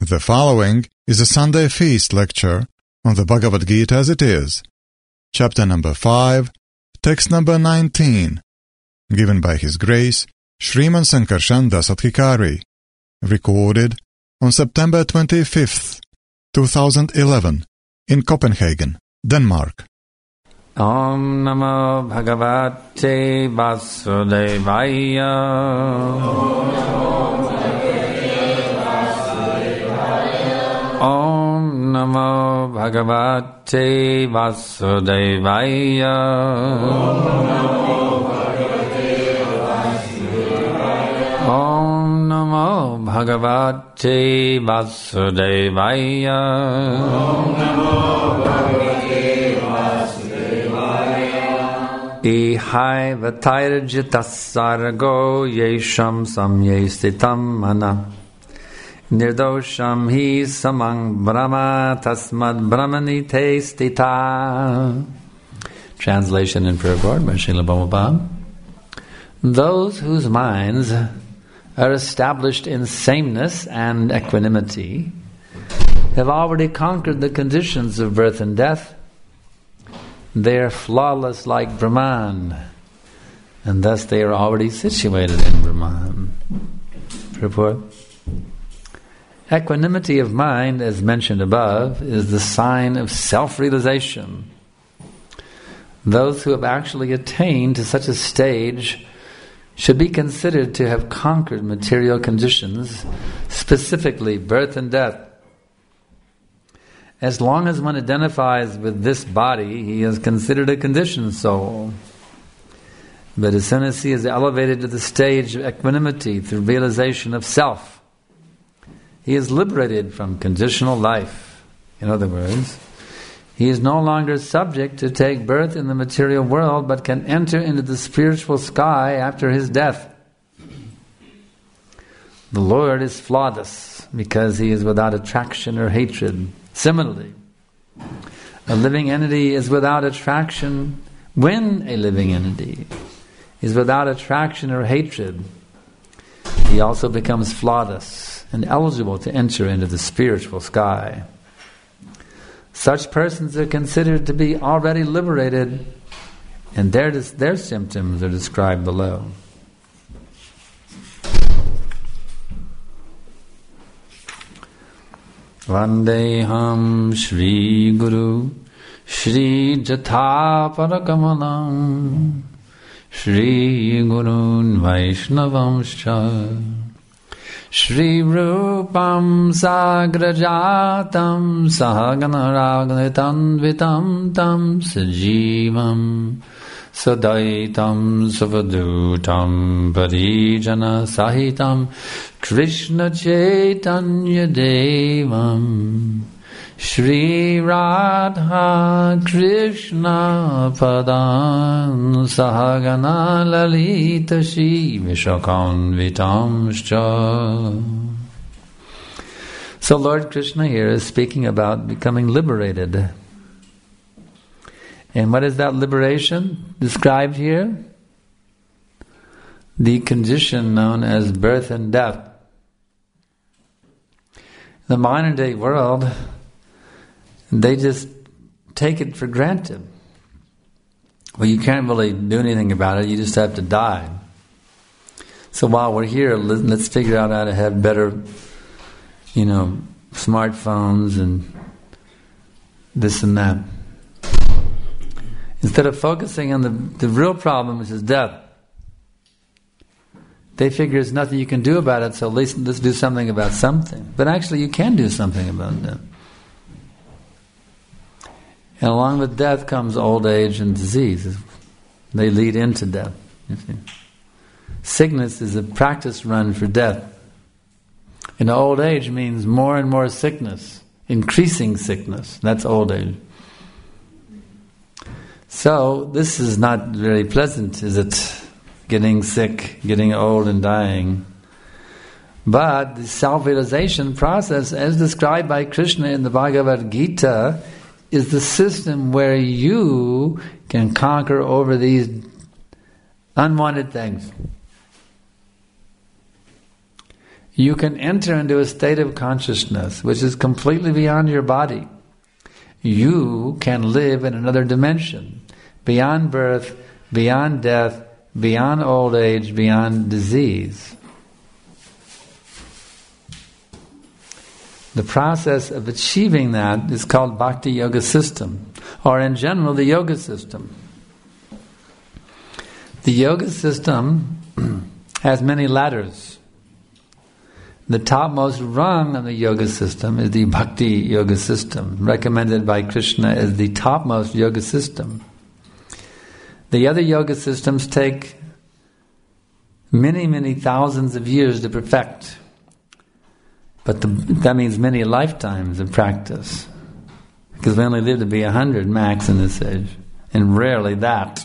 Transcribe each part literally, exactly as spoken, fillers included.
The following is a Sunday feast lecture on the Bhagavad Gita as it is, chapter number five, text number nineteen, given by His Grace Sriman Sankarshan Das Adhikari, recorded on September twenty-fifth, two thousand eleven, in Copenhagen, Denmark. Om Namo Bhagavate Vasudevaya. Om Namo Bhagavate Vasudevaya. Om Namo Bhagavate Vasudevaya. Ihai vatairajitasargo yesham samyestitam mana nirdosham hi samang brahma tasmad brahmanite stita. Translation and purport by Srila Bhumabam. Those whose minds are established in sameness and equanimity have already conquered the conditions of birth and death. They are flawless like Brahman, and thus they are already situated in Brahman. Purport. Equanimity of mind, as mentioned above, is the sign of self-realization. Those who have actually attained to such a stage should be considered to have conquered material conditions, specifically birth and death. As long as one identifies with this body, he is considered a conditioned soul. But as soon as he is elevated to the stage of equanimity through realization of self, he is liberated from conditional life. In other words, he is no longer subject to take birth in the material world, but can enter into the spiritual sky after his death. The Lord is flawless because he is without attraction or hatred. Similarly, a living entity is without attraction. When a living entity is without attraction or hatred, he also becomes flawless and eligible to enter into the spiritual sky. Such persons are considered to be already liberated, and their, their symptoms are described below. Vandeham Shri Guru Shri Jatha Parakamalam Shri Gurun Vaishnavamscha Shri Rupam Sagrajatam Sahaganaragnitam Vitam Tam Sajivam Sadaitam Savadutam Parijana Sahitam Krishna Chaitanya Devam Shri Radha Krishna Padan Sahagana Lalita Shri Vishakanvitamscha. So Lord Krishna here is speaking about becoming liberated. And what is that liberation described here? The condition known as birth and death. In the modern day world, they just take it for granted. Well, you can't really do anything about it, you just have to die. So while we're here, let's figure out how to have better, you know, smartphones and this and that. Instead of focusing on the, the real problem, which is death, they figure there's nothing you can do about it, so at least let's do something about something. But actually you can do something about death. And along with death comes old age and disease. They lead into death. You see. Sickness is a practice run for death. And old age means more and more sickness, increasing sickness. That's old age. So, this is not very pleasant, is it? Getting sick, getting old and dying. But the self-realization process, as described by Krishna in the Bhagavad Gita, is the system where you can conquer over these unwanted things. you can enter into a state of consciousness which is completely beyond your body. You can live in another dimension, beyond birth, beyond death, beyond old age, beyond disease. The process of achieving that is called Bhakti Yoga System, or in general, the Yoga System. The Yoga System has many ladders. The topmost rung of the Yoga System is the Bhakti Yoga System, recommended by Krishna as the topmost Yoga System. The other Yoga Systems take many, many thousands of years to perfect. But the, that means many lifetimes of practice. Because we only live to be a hundred max in this age, and rarely that.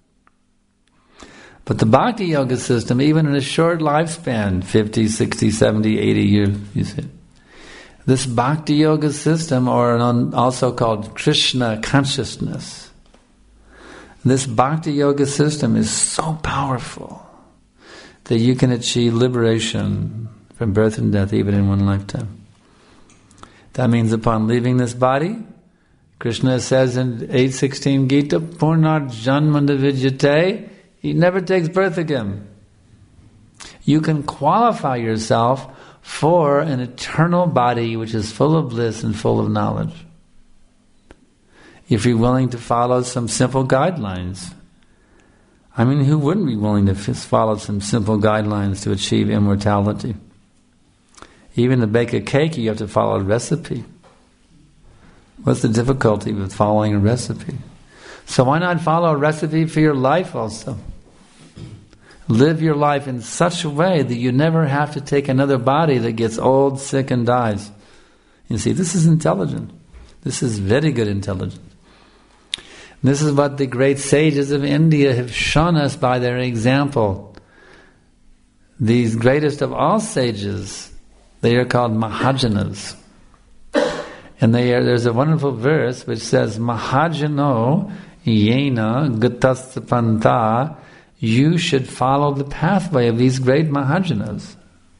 But the Bhakti Yoga System, even in a short lifespan, fifty, sixty, seventy, eighty years, you see, this Bhakti Yoga System, or also called Krishna consciousness, this Bhakti Yoga System is so powerful that you can achieve liberation from birth and death even in one lifetime. That means upon leaving this body, Krishna says in eight sixteen Gita, Purna Janmana Vidyate, he never takes birth again. You can qualify yourself for an eternal body which is full of bliss and full of knowledge, if you're willing to follow some simple guidelines. I mean, who wouldn't be willing to follow some simple guidelines to achieve immortality? Even to bake a cake, you have to follow a recipe. What's the difficulty with following a recipe? So why not follow a recipe for your life also? Live your life in such a way that you never have to take another body that gets old, sick, and dies. You see, this is intelligent. This is very good intelligence. This is what the great sages of India have shown us by their example. These greatest of all sages, they are called Mahajanas. And they are, there's a wonderful verse which says, Mahajano yena gatasapanta, you should follow the pathway of these great Mahajanas.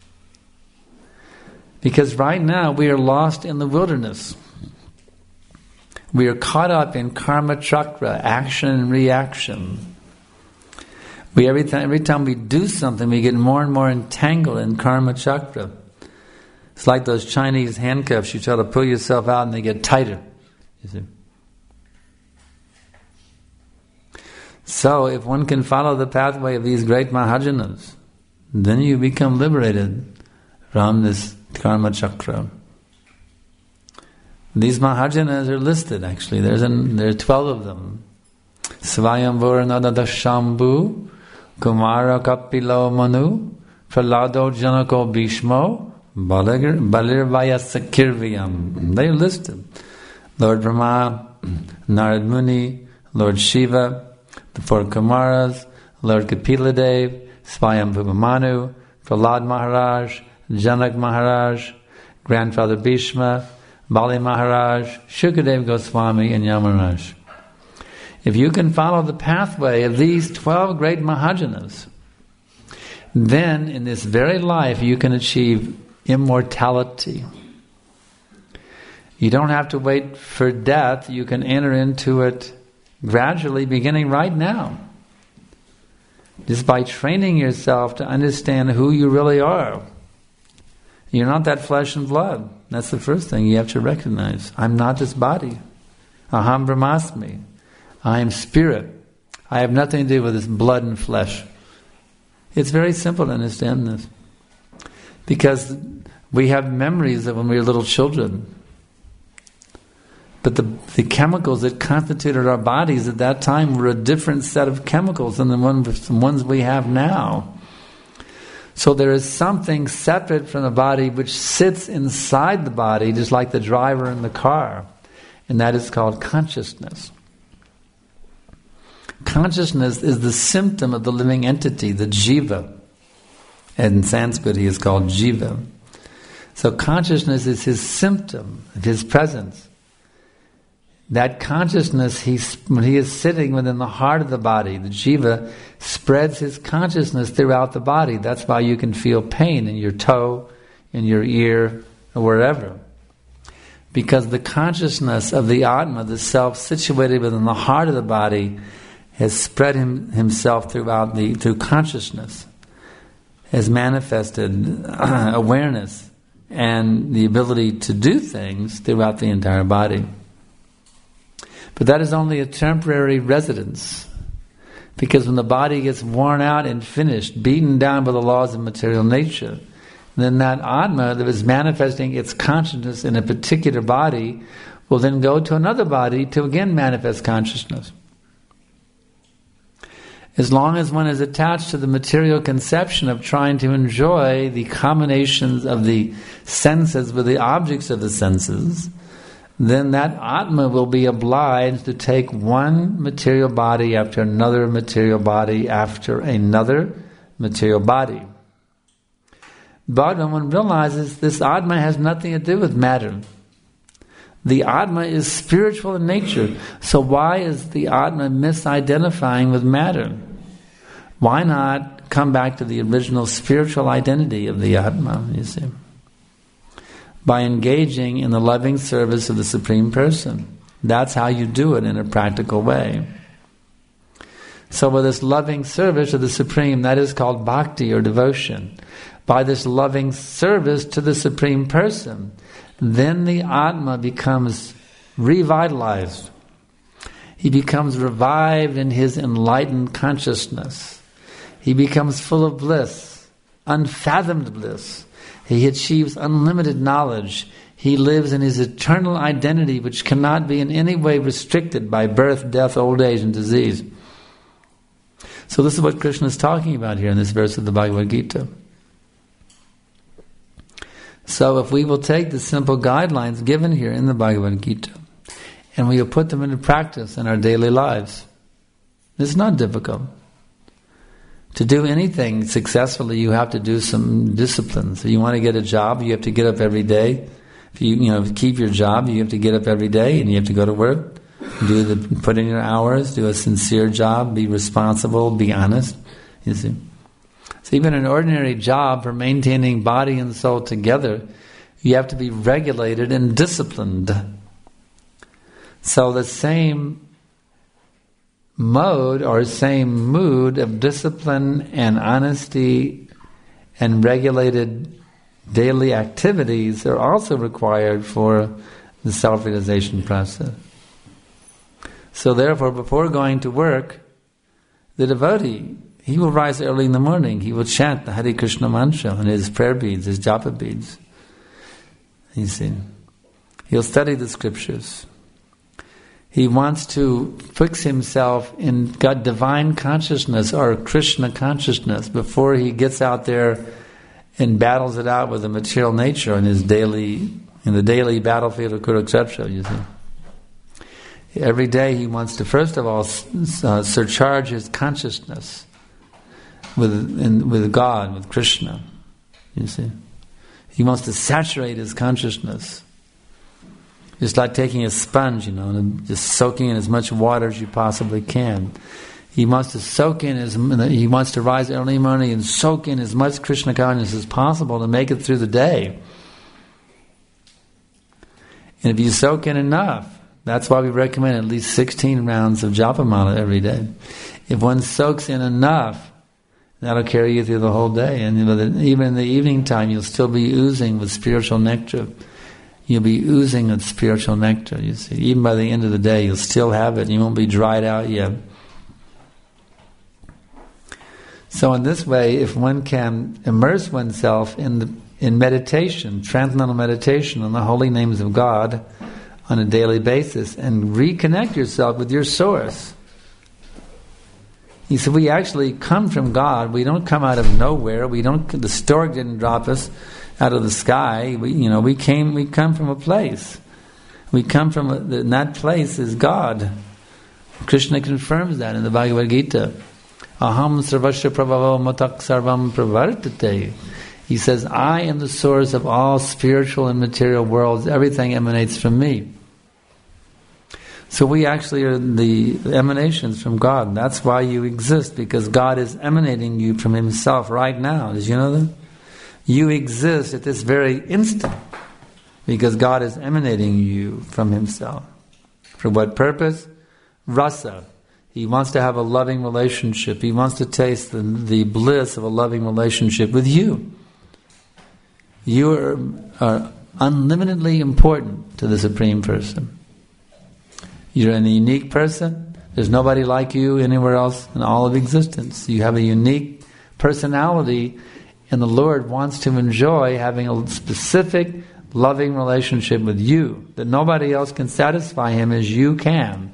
Because right now we are lost in the wilderness. We are caught up in karma chakra, action and reaction. We every time, every time we do something, we get more and more entangled in karma chakra. It's like those Chinese handcuffs. You try to pull yourself out and they get tighter. You see. So, if one can follow the pathway of these great Mahajanas, then you become liberated from this karma chakra. These Mahajanas are listed actually. There's an, there are twelve of them. Svayamvara Nadada Shambhu, Kumara Kapilo Manu, Pralado Janako Bhishmo, Balirvaya Sakirviyam. They are listed. Lord Brahma, Narad Muni, Lord Shiva, the four Kumaras, Lord Kapiladev, Swayambhuva Manu, Prahlad Maharaj, Janak Maharaj, Grandfather Bhishma, Bali Maharaj, Shukadev Goswami, and Yamaraj. If you can follow the pathway of these twelve great Mahajanas, then in this very life you can achieve immortality. You don't have to wait for death. You can enter into it gradually, beginning right now. Just by training yourself to understand who you really are. You're not that flesh and blood. That's the first thing you have to recognize. I'm not this body. Aham Brahmasmi. I am spirit. I have nothing to do with this blood and flesh. It's very simple to understand this. Because we have memories of when we were little children. But the, the chemicals that constituted our bodies at that time were a different set of chemicals than the, one, the ones we have now. So there is something separate from the body which sits inside the body, just like the driver in the car. And that is called consciousness. Consciousness is the symptom of the living entity, the jiva. And in Sanskrit he is called jiva. So consciousness is his symptom of his presence. That consciousness, he, when he is sitting within the heart of the body, the jiva spreads his consciousness throughout the body. That's why you can feel pain in your toe, in your ear, or wherever. Because the consciousness of the Atma, the self situated within the heart of the body, has spread him, himself throughout the through consciousness, has manifested uh, awareness and the ability to do things throughout the entire body. But that is only a temporary residence, because when the body gets worn out and finished, beaten down by the laws of material nature, then that Atma that is manifesting its consciousness in a particular body will then go to another body to again manifest consciousness. As long as one is attached to the material conception of trying to enjoy the combinations of the senses with the objects of the senses, then that Atma will be obliged to take one material body after another material body after another material body. But when one realizes this Atma has nothing to do with matter, the Atma is spiritual in nature, so why is the Atma misidentifying with matter? Why not come back to the original spiritual identity of the Atma, you see? By engaging in the loving service of the Supreme Person. That's how you do it in a practical way. So with this loving service of the Supreme, that is called bhakti or devotion. By this loving service to the Supreme Person, then the Atma becomes revitalized. He becomes revived in his enlightened consciousness. He becomes full of bliss, unfathomed bliss. He achieves unlimited knowledge. He lives in his eternal identity, which cannot be in any way restricted by birth, death, old age, and disease. So this is what Krishna is talking about here in this verse of the Bhagavad Gita. So if we will take the simple guidelines given here in the Bhagavad Gita, and we will put them into practice in our daily lives, it's not difficult. To do anything successfully, you have to do some discipline. So you want to get a job, you have to get up every day. If you, you know, keep your job, you have to get up every day and you have to go to work. Do the, put in your hours, do a sincere job, be responsible, be honest. You see. So even an ordinary job for maintaining body and soul together, you have to be regulated and disciplined. So the same mode or same mood of discipline and honesty and regulated daily activities are also required for the self-realization process. So therefore, before going to work, the devotee, he will rise early in the morning, he will chant the Hare Krishna mantra and his prayer beads, his japa beads. You see, he'll study the scriptures. He wants to fix himself in God, divine consciousness or Krishna consciousness before he gets out there and battles it out with the material nature in his daily, in the daily battlefield of Kurukshetra, you see. Every day he wants to first of all uh, surcharge his consciousness with in, with God, with Krishna. You see, he wants to saturate his consciousness. Just like taking a sponge, you know, and just soaking in as much water as you possibly can. He wants to soak in his, he wants to rise early in the morning and soak in as much Krishna consciousness as possible to make it through the day. And if you soak in enough, that's why we recommend at least sixteen rounds of japa mala every day. If one soaks in enough, that'll carry you through the whole day. And even in the evening time, you'll still be oozing with spiritual nectar. You'll be oozing with spiritual nectar, you see. Even by the end of the day, you'll still have it. You won't be dried out yet. So in this way, if one can immerse oneself in the, in meditation, transcendental meditation on the holy names of God on a daily basis, and reconnect yourself with your source. You see, we actually come from God. We don't come out of nowhere. We don't. The stork didn't drop us out of the sky. We, you know, we came. We come from a place. We come from a, and that place is God. Krishna confirms that in the Bhagavad Gita. Aham sarvasya prabhavo matak sarvam pravartate. He says, I am the source of all spiritual and material worlds. Everything emanates from me. So we actually are the emanations from God. That's why you exist, because God is emanating you from Himself right now. Did you know that? You exist at this very instant because God is emanating you from Himself. For what purpose? Rasa. He wants to have a loving relationship. He wants to taste the, the bliss of a loving relationship with you. You are, are unlimitedly important to the Supreme Person. You're a unique person. There's nobody like you anywhere else in all of existence. You have a unique personality, and the Lord wants to enjoy having a specific, loving relationship with you that nobody else can satisfy Him as you can.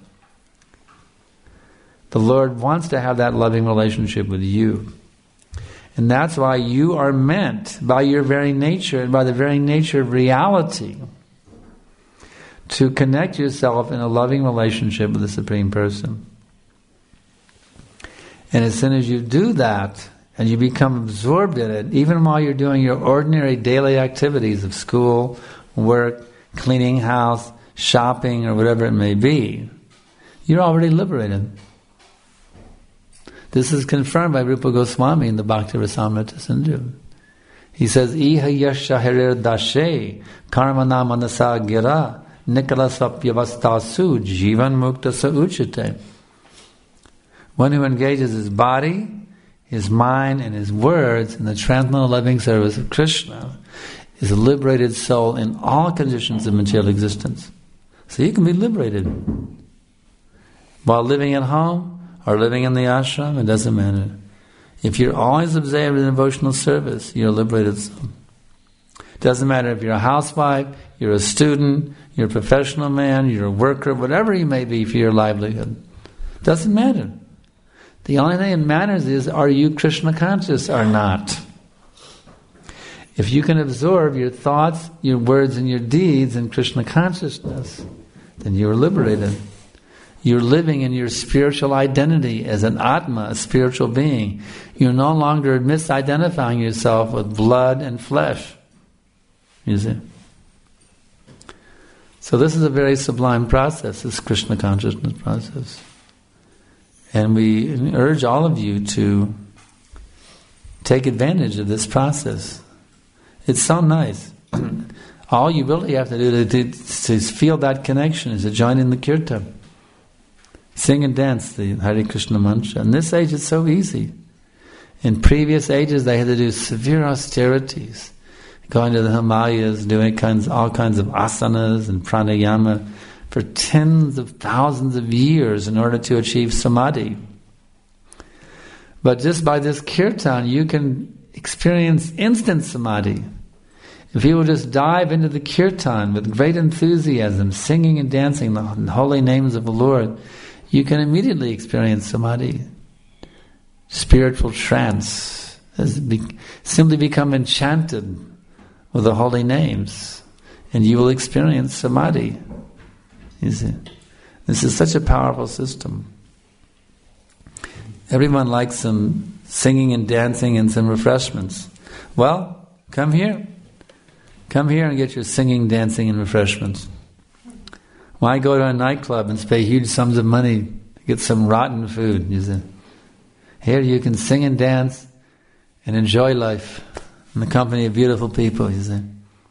The Lord wants to have that loving relationship with you. And that's why you are meant, by your very nature and by the very nature of reality, to connect yourself in a loving relationship with the Supreme Person. And as soon as you do that, and you become absorbed in it, even while you're doing your ordinary daily activities of school, work, cleaning house, shopping, or whatever it may be, you're already liberated. This is confirmed by Rupa Goswami in the Bhakti Rasamrita Sindhu. He says, Iha yasha herir dashe karmana manasa gira nikala sapyavastasu jivan mukta sa uchite. One who engages his body, his mind, and his words in the transcendental loving service of Krishna is a liberated soul in all conditions of material existence. So you can be liberated. While living at home, or living in the ashram, it doesn't matter. If you're always absorbed in devotional service, you're a liberated soul. It doesn't matter if you're a housewife, you're a student, you're a professional man, you're a worker, whatever you may be for your livelihood. It doesn't matter. The only thing that matters is, are you Krishna conscious or not? If you can absorb your thoughts, your words, and your deeds in Krishna consciousness, then you are liberated. You're living in your spiritual identity as an Atma, a spiritual being. You're no longer misidentifying yourself with blood and flesh. You see? So this is a very sublime process, this Krishna consciousness process. And we urge all of you to take advantage of this process. It's so nice. All you really have to do to, to, to feel that connection is to join in the kirtan. Sing and dance the Hare Krishna mantra. In this age it's so easy. In previous ages they had to do severe austerities, going to the Himalayas, doing kinds, all kinds of asanas and pranayama for tens of thousands of years in order to achieve samadhi. But just by this kirtan you can experience instant samadhi. If you will just dive into the kirtan with great enthusiasm, singing and dancing the holy names of the Lord, you can immediately experience samadhi, spiritual trance, as be, simply become enchanted with the holy names, and you will experience samadhi. You see, this is such a powerful system. Everyone likes some singing and dancing and some refreshments. Well, come here. Come here and get your singing, dancing, and refreshments. Why go to a nightclub and pay huge sums of money to get some rotten food? You see? Here you can sing and dance and enjoy life in the company of beautiful people, you see,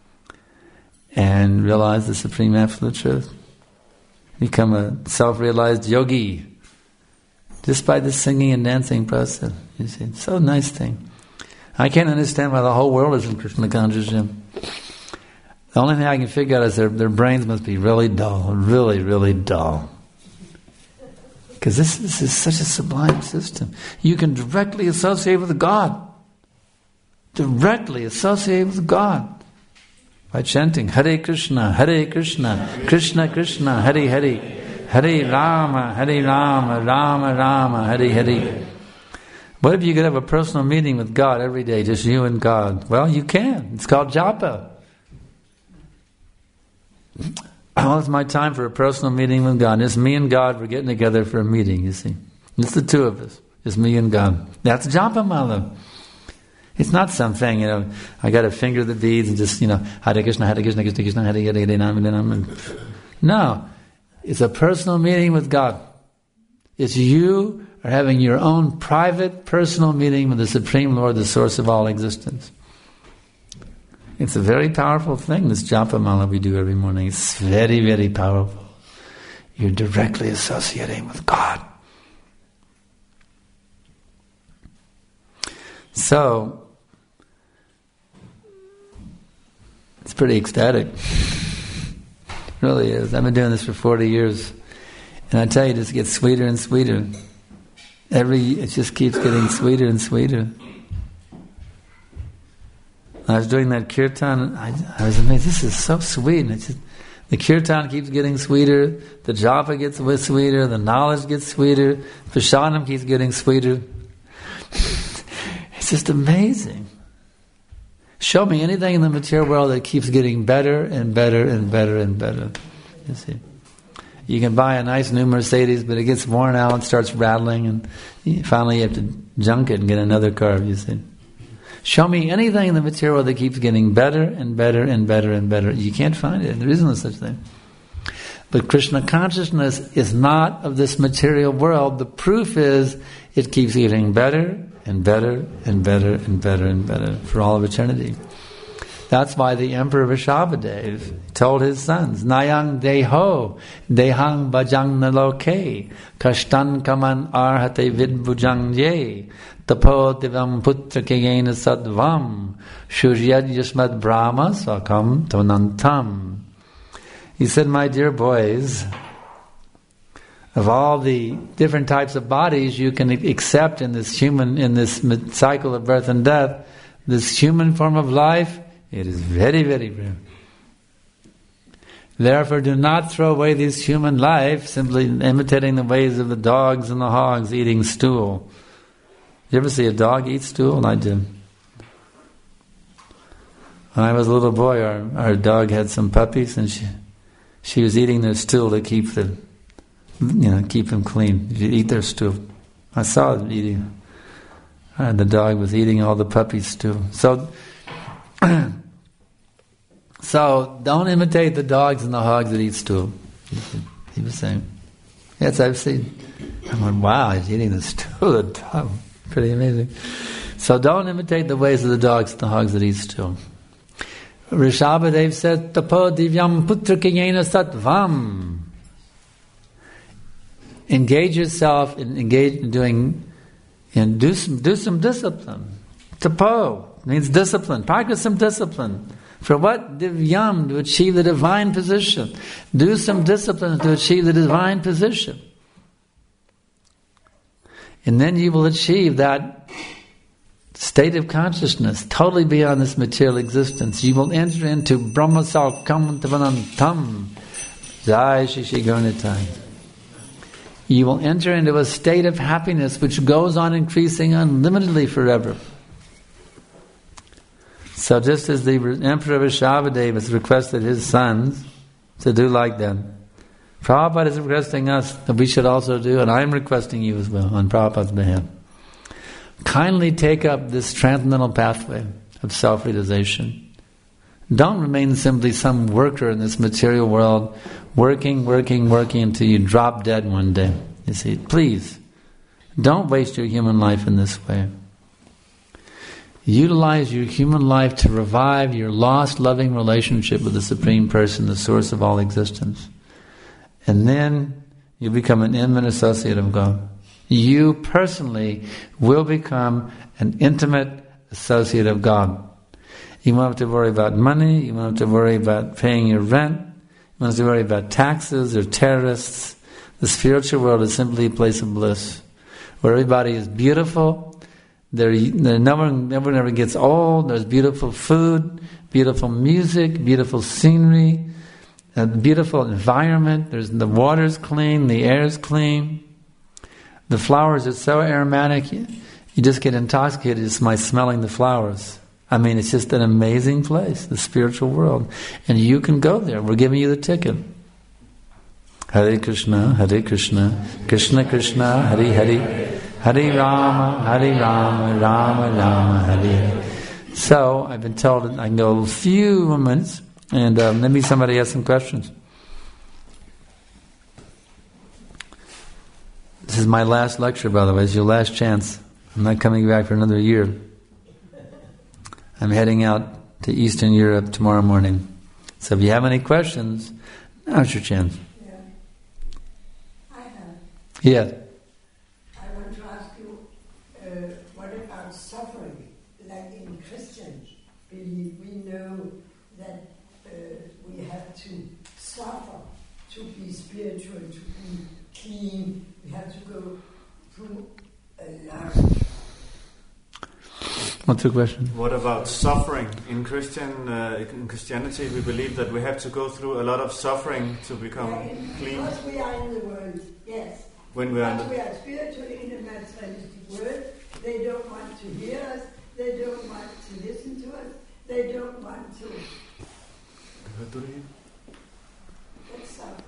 and realize the supreme absolute truth. Become a self-realized yogi just by this singing and dancing process. You see, it's so nice thing. I can't understand why the whole world is in Krishna consciousness. The only thing I can figure out is their, their brains must be really dull, really, really dull. Because this, this is such a sublime system. You can directly associate with God. Directly associate with God. By chanting, Hare Krishna, Hare Krishna, Krishna Krishna, Hare Hare, Hare Rama, Hare Rama, Rama Rama, Hare Hare. What if you could have a personal meeting with God every day, just you and God? Well, you can. It's called japa. Well, it's my time for a personal meeting with God. It's me and God, we're getting together for a meeting, you see. It's the two of us. It's me and God. That's japa mala. It's not something, you know, I got to finger the beads and just, you know, Hare Krishna, Hare Krishna, Krishna Krishna, Hare Hare, Hare Rama, Hare Rama. No. It's a personal meeting with God. It's you are having your own private, personal meeting with the Supreme Lord, the source of all existence. It's a very powerful thing, this japa mala we do every morning. It's very, very powerful. You're directly associating with God. So, it's pretty ecstatic. It really is. I've been doing this for forty years. And I tell you, it just gets sweeter and sweeter. Every, it just keeps getting sweeter and sweeter. I was doing that kirtan, I, I was amazed, this is so sweet. And it's just, the kirtan keeps getting sweeter, the japa gets sweeter, the knowledge gets sweeter, prasadam keeps getting sweeter. It's just amazing. Show me anything in the material world that keeps getting better and better and better and better. You see, you can buy a nice new Mercedes, but it gets worn out and starts rattling, and you, finally you have to junk it and get another car. You see, show me anything in the material world that keeps getting better and better and better and better. You can't find it. There isn't such thing. But Krishna consciousness is not of this material world. The proof is it keeps getting better and better and better and better and better for all of eternity. That's why the Emperor Vrishabhadev told his sons, Nayang deho, dehang bhajang naloke, kashtan kaman arhate vidbhujang ye, tapo divam putra kayena sadvam, shuryad yasmad brahma sakam tonantam. He said, my dear boys, of all the different types of bodies you can accept in this human, in this cycle of birth and death, this human form of life, it is very, very rare. Therefore, do not throw away this human life simply imitating the ways of the dogs and the hogs eating stool. You ever see a dog eat stool? I did. When I was a little boy, our, our dog had some puppies, and she she was eating their stool to keep the you know keep them clean. You eat their stool. I saw it eating. And the dog was eating all the puppies' stool. So. So, don't imitate the dogs and the hogs that eat stool. He was saying. Yes, I've seen. I went, wow, he's eating the stool. The dog. Pretty amazing. So, don't imitate the ways of the dogs and the hogs that eat stool. Rishabhadev said, Tapo divyam putra kiyena sattvam. Engage yourself in engage in doing, and do some, do some discipline. Tapo means discipline. Practice some discipline. For what? Divyam, to achieve the divine position. Do some discipline to achieve the divine position. And then you will achieve that state of consciousness, totally beyond this material existence. You will enter into Brahma Saukam Tavanantam. Jai Shishi Gaunitai. You will enter into a state of happiness which goes on increasing unlimitedly forever. So just as the Emperor Vrishabhadev has requested his sons to do like that, Prabhupada is requesting us that we should also do, and I am requesting you as well on Prabhupada's behalf. Kindly take up this transcendental pathway of self-realization. Don't remain simply some worker in this material world, working, working, working until you drop dead one day. You see, please, don't waste your human life in this way. Utilize your human life to revive your lost loving relationship with the Supreme Person, the source of all existence. And then you become an intimate associate of God. You personally will become an intimate associate of God. You won't have to worry about money, you won't have to worry about paying your rent, you won't have to worry about taxes or terrorists. The spiritual world is simply a place of bliss, where everybody is beautiful. There, there never, never, never gets old. There's beautiful food, beautiful music, beautiful scenery, a beautiful environment. There's the water's clean, the air's clean. The flowers are so aromatic, you, you just get intoxicated just by smelling the flowers. I mean, it's just an amazing place, the spiritual world, and you can go there. We're giving you the ticket. Hare Krishna, Hare Krishna, Krishna Krishna, Hare Hare. Hare Rama, Hare Rama, Rama Rama, Hare. So, I've been told I can go a few minutes, and um, maybe somebody has some questions. This is my last lecture, by the way. It's your last chance. I'm not coming back for another year. I'm heading out to Eastern Europe tomorrow morning. So if you have any questions, now's your chance. Yeah. I have. Yeah. I want to ask you, uh, what about suffering? Like in Christian belief, we know that uh, we have to suffer to be spiritual, to be clean. We have to go through a lot. What's the question? What about suffering? In Christian, uh, in Christianity, we believe that we have to go through a lot of suffering to become Yeah, in- clean. Because we are in the world, yes. When we are in But the, we are spiritually in a materialistic world. They don't want to hear us. They don't want to listen to us. They don't want to. That's suffering.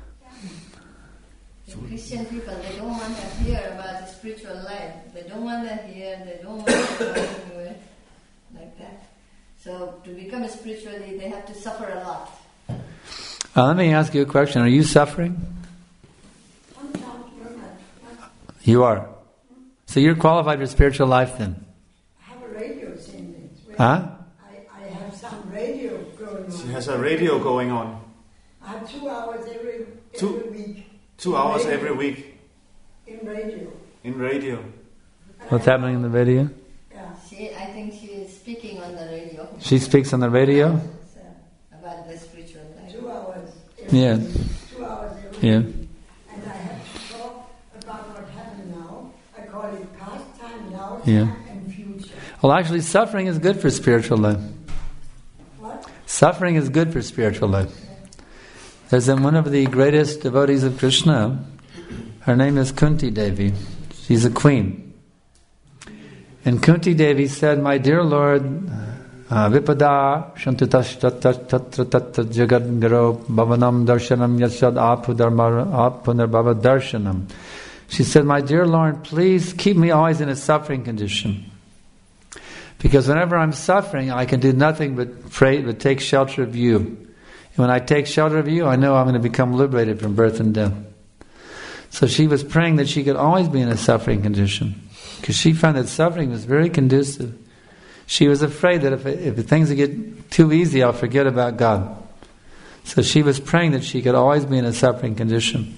The Christian people, they don't want to hear about the spiritual life. They don't want to hear, they don't want to go like that. So to become spiritually, they have to suffer a lot. Uh, let me ask you a question. Are you suffering? Sometimes you're not. You are. So you're qualified for spiritual life then? I have a radio singing. Huh? I, I have some radio going on. she has a radio going on. I have two hours every, every Two- week. Two hours every week In radio. in radio. What's happening in the video? Yeah. She, I think she is speaking on the radio. She speaks on the radio? So, about the spiritual life. Two hours every Yeah. week. Two hours every Yeah. week. And I have to talk about what happened now. I call it past time, now time, Yeah. and future. Well, actually, suffering is good for spiritual life. What? Suffering is good for spiritual life. There's one of the greatest devotees of Krishna. Her name is Kunti Devi. She's a queen. And Kunti Devi said, "My dear Lord, Vipada Shantutash Jagad Garo Bhavanam Darshanam Yashad Apunar Bhava Darshanam." She said, "My dear Lord, please keep me always in a suffering condition. Because whenever I'm suffering, I can do nothing but pray, but take shelter of you. And when I take shelter of you, I know I'm going to become liberated from birth and death." So she was praying that she could always be in a suffering condition, because she found that suffering was very conducive. She was afraid that if, if things would get too easy, I'll forget about God. So she was praying that she could always be in a suffering condition.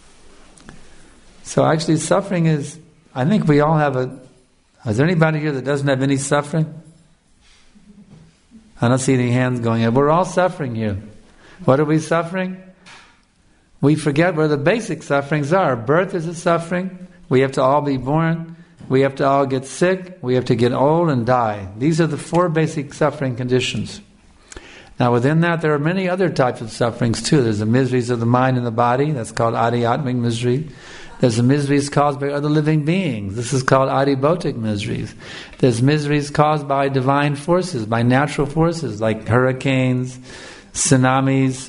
So actually suffering is, I think we all have a, is there anybody here that doesn't have any suffering? I don't see any hands going up. We're all suffering here. What are we suffering? We forget where the basic sufferings are. Birth is a suffering. We have to all be born. We have to all get sick. We have to get old and die. These are the four basic suffering conditions. Now within that there are many other types of sufferings too. There's the miseries of the mind and the body. That's called adhyatmic misery. There's the miseries caused by other living beings. This is called adibhotic miseries. There's miseries caused by divine forces, by natural forces like hurricanes, tsunamis.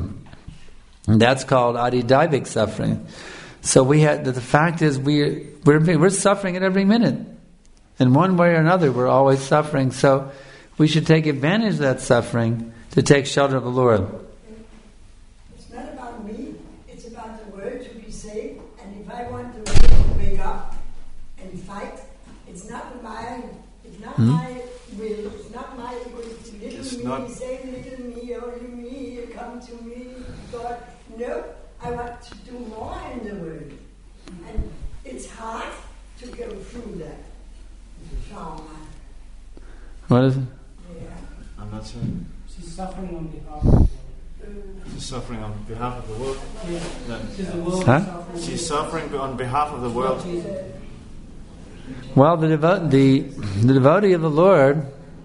And that's called adidaivic suffering. So we had the fact is we we're we're suffering at every minute, in one way or another. We're always suffering. So we should take advantage of that suffering to take shelter of the Lord. It's not about me. It's about the world to be saved. And if I want the world to wake up and fight, it's not my it's not Hmm? my will. It's not my egoistic little It's me. not- Save little me, only me. Come to me, God. No, I want to do more in the world. And it's hard to go through that. Trauma. What is it? Yeah. I'm not sure. She's suffering on behalf of the world. She's suffering on behalf of the world. Yeah. No. She's the world Huh? suffering. She's suffering on behalf of the world. Well, the devo- the the devotee of the Lord,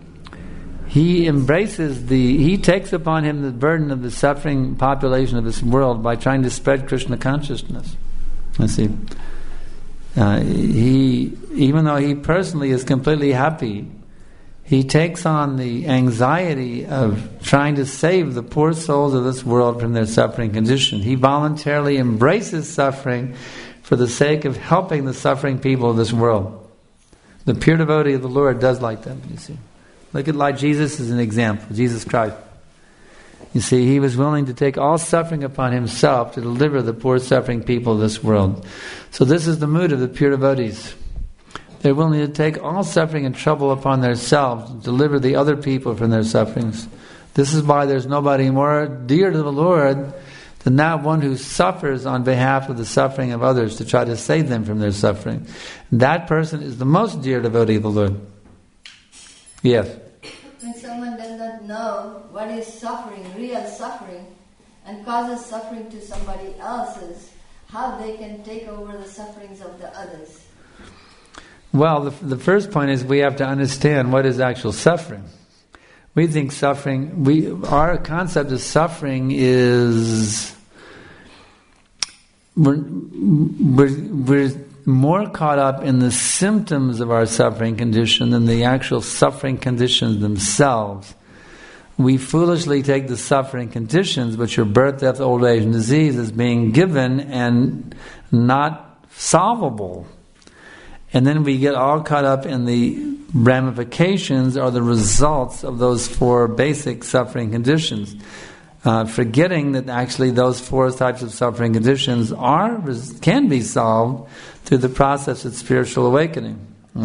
he embraces the, he takes upon him the burden of the suffering population of this world by trying to spread Krishna consciousness. I see. Uh, he, even though he personally is completely happy, he takes on the anxiety of trying to save the poor souls of this world from their suffering condition. He voluntarily embraces suffering for the sake of helping the suffering people of this world. The pure devotee of the Lord does like that, you see. Look at like Jesus as an example, Jesus Christ. You see, he was willing to take all suffering upon himself to deliver the poor suffering people of this world. So this is the mood of the pure devotees. They're willing to take all suffering and trouble upon themselves, to deliver the other people from their sufferings. This is why there's nobody more dear to the Lord than that one who suffers on behalf of the suffering of others to try to save them from their suffering. That person is the most dear devotee of the Lord. Yes? When someone does not know what is suffering, real suffering, and causes suffering to somebody else's, how they can take over the sufferings of the others? Well, the, the first point is we have to understand what is actual suffering. We think suffering, we our concept of suffering is we're, we're, we're more caught up in the symptoms of our suffering condition than the actual suffering conditions themselves. We foolishly take the suffering conditions, which are birth, death, old age, and disease, as being given and not solvable. And then we get all caught up in the ramifications or the results of those four basic suffering conditions, uh, forgetting that actually those four types of suffering conditions are can be solved through the process of spiritual awakening.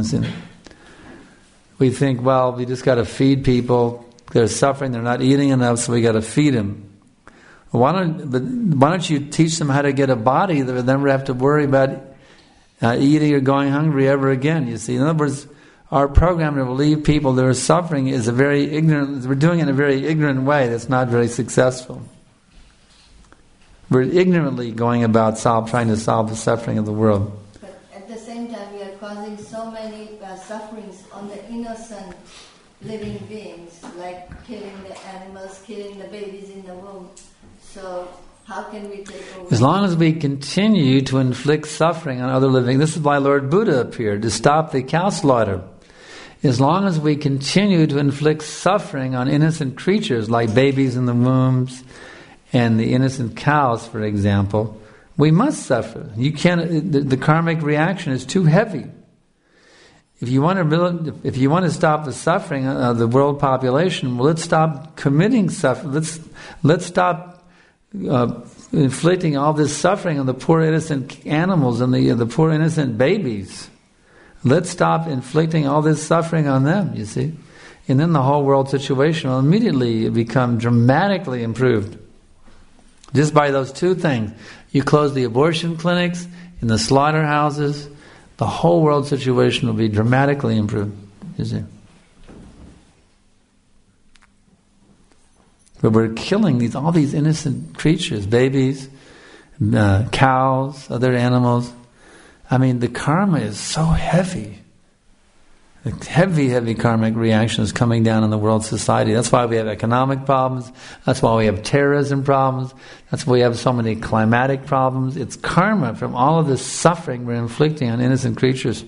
We think, well, we just got to feed people. They're suffering. They're not eating enough, so we got to feed them. Why don't? But why don't you teach them how to get a body that they never have to worry about Uh, eating or going hungry ever again, you see. In other words, our program to relieve people that are suffering is a very ignorant, we're doing it in a very ignorant way that's not very successful. We're ignorantly going about solve, trying to solve the suffering of the world. But at the same time, we are causing so many uh, sufferings on the innocent living beings, like killing the animals, killing the babies in the womb. So how can we take over? As long as we continue to inflict suffering on other living, this is why Lord Buddha appeared, to stop the cow slaughter. As long as we continue to inflict suffering on innocent creatures, like babies in the wombs and the innocent cows, for example, we must suffer. You can't. The, the karmic reaction is too heavy. If you want to, if you want to stop the suffering of the world population, well, let's stop committing suffering. Let's let's stop. Uh, inflicting all this suffering on the poor innocent animals and the uh, the poor innocent babies. Let's stop inflicting all this suffering on them, you see. And then the whole world situation will immediately become dramatically improved. Just by those two things. You close the abortion clinics and the slaughterhouses, the whole world situation will be dramatically improved, you see. But we're killing these all these innocent creatures, babies, uh, cows, other animals. I mean, the karma is so heavy. The heavy, heavy karmic reactions coming down in the world society. That's why we have economic problems. That's why we have terrorism problems. That's why we have so many climatic problems. It's karma from all of this suffering we're inflicting on innocent creatures.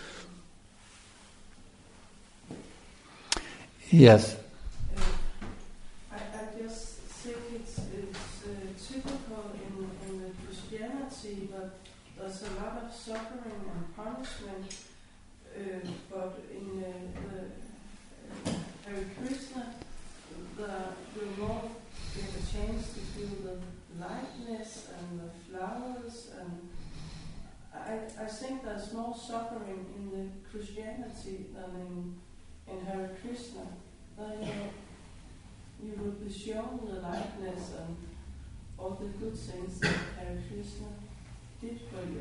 Yes. I think there's more suffering in the Christianity than in, in Hare Krishna. Then you, you will be shown the likeness and all the good things that Hare Krishna did for you.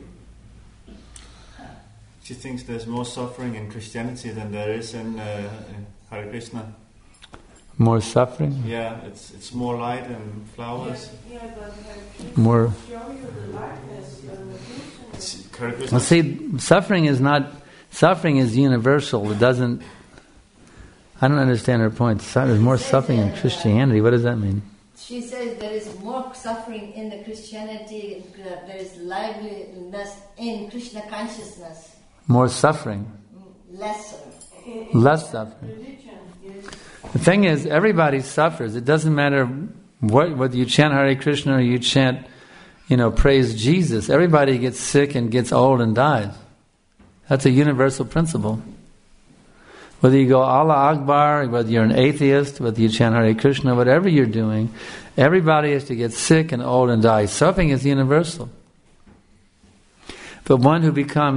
She thinks there's more suffering in Christianity than there is in, uh, in Hare Krishna. More suffering? Yeah, it's it's more light and flowers. Yeah, yeah, but Hare Krishna more. will show you the likeness and the vision. Well, see, suffering is not, suffering is universal. It doesn't, I don't understand her point. There's more suffering in Christianity. What does that mean? She says there is more suffering in the Christianity, there is liveliness in Krishna consciousness. More suffering? Lesser. Less suffering. The thing is, everybody suffers. It doesn't matter what, whether you chant Hare Krishna or you chant, you know, praise Jesus. Everybody gets sick and gets old and dies. That's a universal principle. Whether you go Allah Akbar, whether you're an atheist, whether you chant Hare Krishna, whatever you're doing, everybody has to get sick and old and die. Suffering is universal. But one who becomes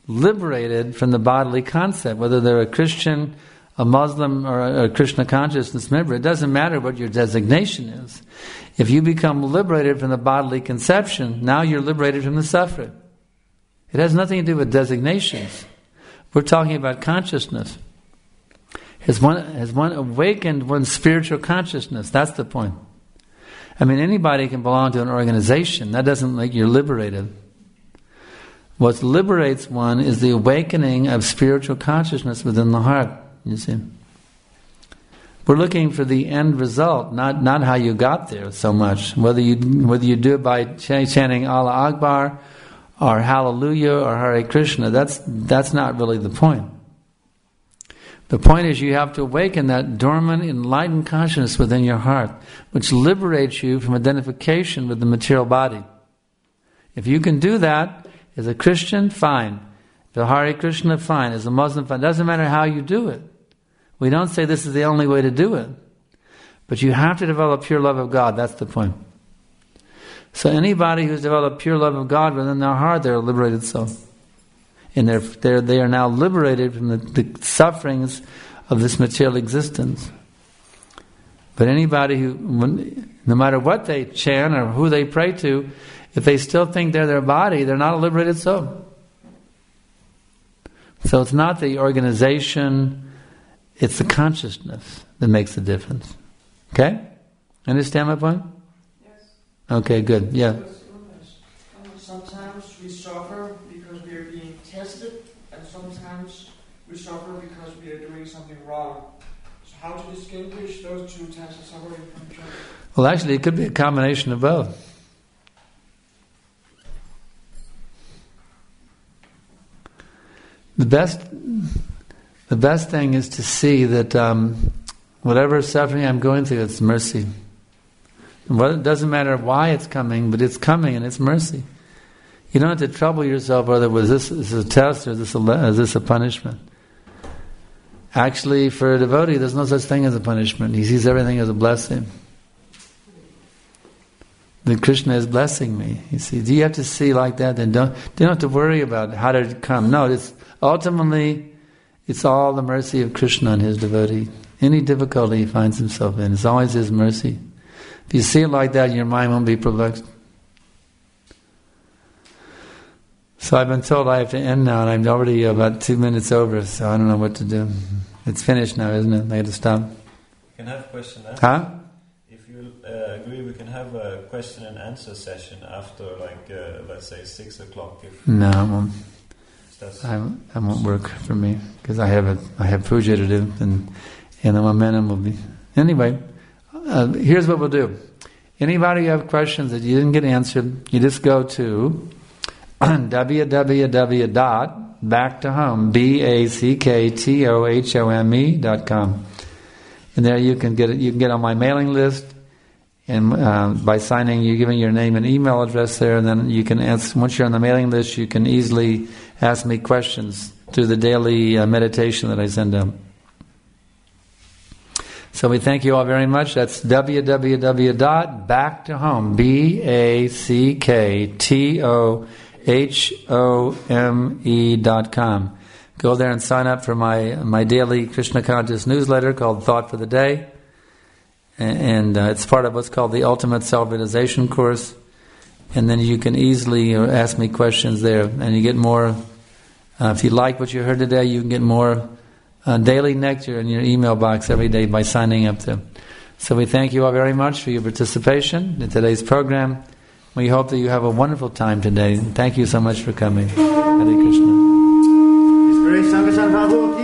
liberated from the bodily concept, whether they're a Christian, a Muslim, or a, a Krishna consciousness member. It doesn't matter what your designation is. If you become liberated from the bodily conception, now you're liberated from the suffering. It has nothing to do with designations. We're talking about consciousness. Has one, has one awakened one's spiritual consciousness? That's the point. I mean, anybody can belong to an organization. That doesn't make you liberated. What liberates one is the awakening of spiritual consciousness within the heart, you see. We're looking for the end result, not not how you got there so much. Whether you whether you do it by ch- chanting Allah Akbar, or Hallelujah, or Hare Krishna, that's that's not really the point. The point is you have to awaken that dormant, enlightened consciousness within your heart, which liberates you from identification with the material body. If you can do that, as a Christian, fine. As a Hare Krishna, fine. As a Muslim, fine. Doesn't matter how you do it. We don't say this is the only way to do it. But you have to develop pure love of God. That's the point. So anybody who's developed pure love of God within their heart, they're a liberated soul. And they're, they're, they are now liberated from the, the sufferings of this material existence. But anybody who, no matter what they chant or who they pray to, if they still think they're their body, they're not a liberated soul. So it's not the organization, it's the consciousness that makes the difference. Okay? Understand my point? Yes. Okay, good. Yeah. Sometimes we suffer because we are being tested, and sometimes we suffer because we are doing something wrong. So how to distinguish those two types of suffering from each other? Well, actually, it could be a combination of both. The best, the best thing is to see that um, whatever suffering I'm going through, it's mercy. Well, it doesn't matter why it's coming, but it's coming and it's mercy. You don't have to trouble yourself whether was this is a test or is this a, is this a punishment. Actually, for a devotee, there's no such thing as a punishment. He sees everything as a blessing. That Krishna is blessing me. You see, do you have to see like that? Then don't you don't have to worry about how did it come. No, it's ultimately it's all the mercy of Krishna and his devotee. Any difficulty he finds himself in, it's always his mercy. If you see it like that, your mind won't be perplexed. So I've been told I have to end now, and I'm already about two minutes over, so I don't know what to do. It's finished now, isn't it? I have to stop. We can have a question and answer. Huh? If you uh, agree, we can have a question and answer session after, like, uh, let's say, six o'clock. If no, I won't. That's I, I won't work for me because I have a I have puja to do, and and the momentum will be anyway. Uh, here's what we'll do. Anybody who have questions that you didn't get answered, you just go to w w w dot back to home b a c k t o h o m e dot com, and there you can get it. You can get on my mailing list, and uh, by signing, you're giving your name and email address there, and then you can answer. Once you're on the mailing list, you can easily ask me questions through the daily uh, meditation that I send out. So we thank you all very much. That's w w w dot back to home b a c k t o H O M E dot com. Go there and sign up for my my daily Krishna Conscious newsletter called Thought for the Day. And uh, it's part of what's called the Ultimate Self-Realization Course. And then you can easily ask me questions there. And you get more, uh, if you like what you heard today, you can get more uh, daily nectar in your email box every day by signing up there. So we thank you all very much for your participation in today's program. We hope that you have a wonderful time today. Thank you so much for coming. Hare Krishna. His Grace Sangha Prabhu.